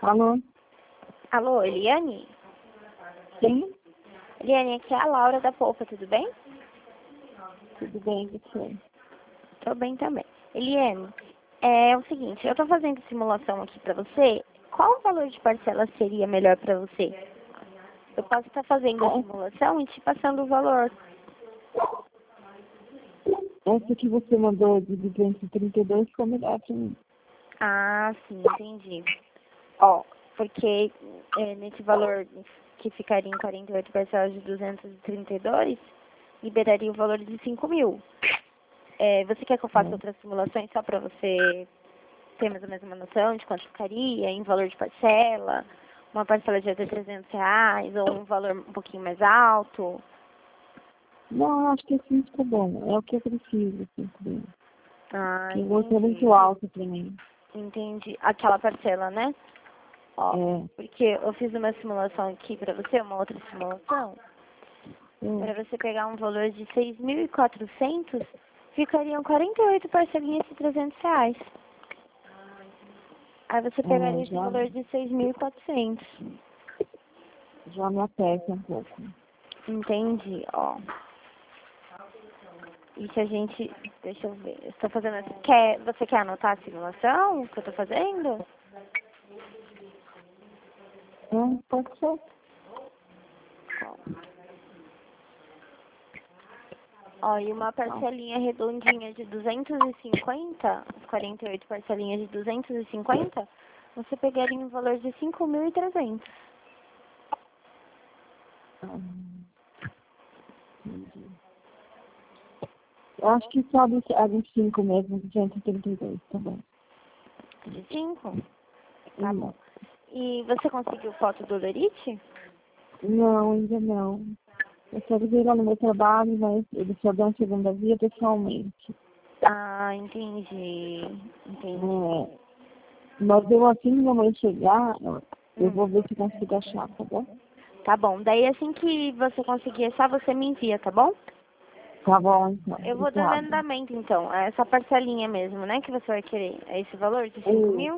Alô? Alô, Eliane? Sim? Eliane, aqui é a Laura da Poupa, tudo bem? Tudo bem, você? Tô bem também. Eliane, é o seguinte, eu tô fazendo simulação aqui pra você. Qual o valor de parcela seria melhor pra você? Eu posso estar fazendo a simulação e te passando o valor. Essa que você mandou de 232 ficou melhor pra mim. Ah, sim, entendi. Ó, porque nesse valor que ficaria em 48 parcelas de 232, liberaria o valor de 5.000. Você quer que eu faça outras simulações só para você ter mais ou menos uma noção de quanto ficaria em valor de parcela? Uma parcela de até R$ 300 ou um valor um pouquinho mais alto? Não, acho que assim ficou bom. É o que eu preciso, assim, também. Ah, Porque o outro é entendi. muito alto pra mim. Entendi. Aquela parcela, né? Ó, É. porque eu fiz uma simulação aqui pra você, uma outra simulação, para você pegar um valor de 6.400, ficariam 48 parcelinhas de R$ 300. Aí você pegaria esse valor de 6.400. Já me aperta um pouco. Entendi, ó. E se a gente, deixa eu ver, eu estou fazendo assim, você quer anotar a simulação que eu estou fazendo? Pode ser. Ó, e uma parcelinha redondinha de 250, 48 parcelinhas de 250, você pegaria um valor de 5.300. Entendi. Eu acho que só a 25 mesmo, 232, tá bom. De 5? Tá bom. E você conseguiu foto do Lerite? Não, ainda não. Eu quero ver lá no meu trabalho, mas eles só dão segunda via pessoalmente. Ah, entendi. Entendi. Mas eu assim que minha mãe chegar, eu vou ver se consigo achar, tá bom? Tá bom. Daí assim que você conseguir achar, você me envia, tá bom? Tá bom, então. Eu vou dando Obrigada. andamento, então. É essa parcelinha mesmo, né, que você vai querer. É esse valor de 5.000?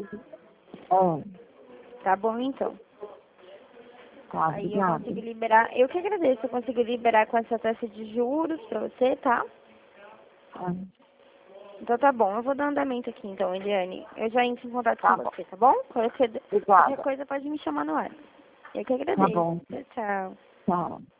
Tá bom, então. Tá, Aí eu obrigada. consigo liberar. Eu que agradeço. Eu consigo liberar com essa taxa de juros pra você, tá? Ah, Então tá bom. Eu vou dar andamento aqui, então, Eliane. Eu já entro em contato com tá bom. você, tá bom? Qualquer Obrigada. coisa pode me chamar no ar. Eu que Tá agradeço. bom. Tchau, tchau. Tchau.